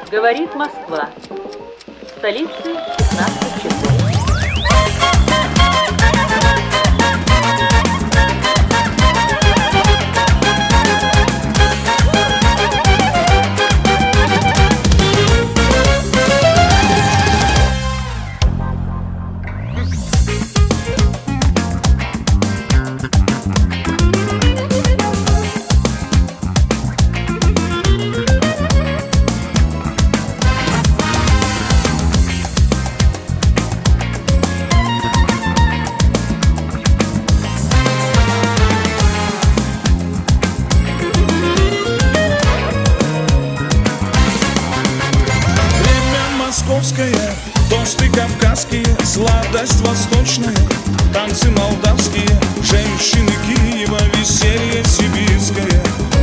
Говорит Москва. В столице 15 часов. Московское, тосты кавказские, сладость восточная, танцы молдавские, женщины Киева, веселье сибирское.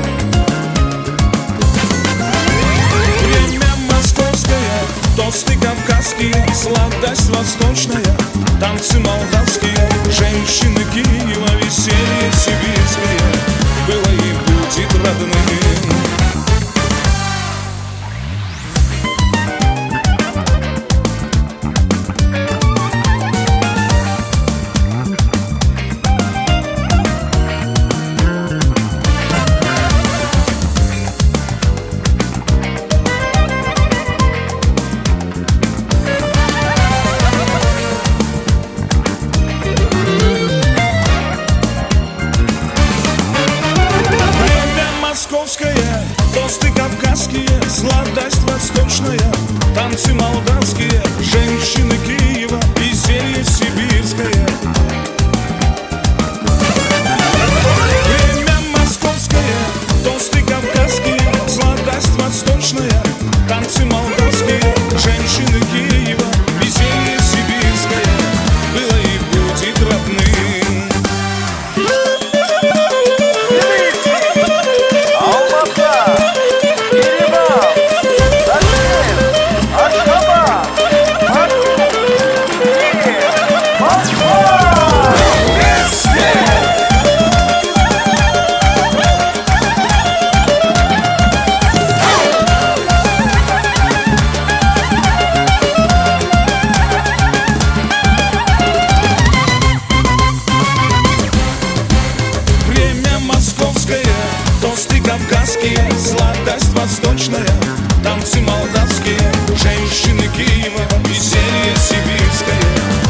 Время московское, тосты кавказские, сладость восточная, танцы молдавские, женщины Киева, веселье сибирское. Было и будет родным. Московское, тосты кавказские, сладость восточная, танцы молдавские, женщины Киева, веселье сибирское. Время московское, тосты кавказские, сладость восточная, танцы молдавские, женщины Киева, веселье сибирское. Было и будет родным. Тосты кавказские, сладость восточная, танцы молдавские, женщины Киева, веселье сибирское.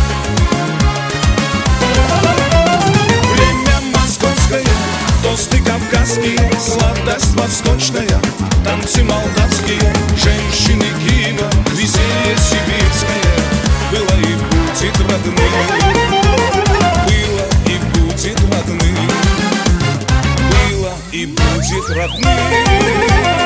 Время московское, тосты кавказские, сладость восточная, танцы молдавские, женщины Киева, веселье сибирское. Было и будет родным. Было и будет родным. И будет родным.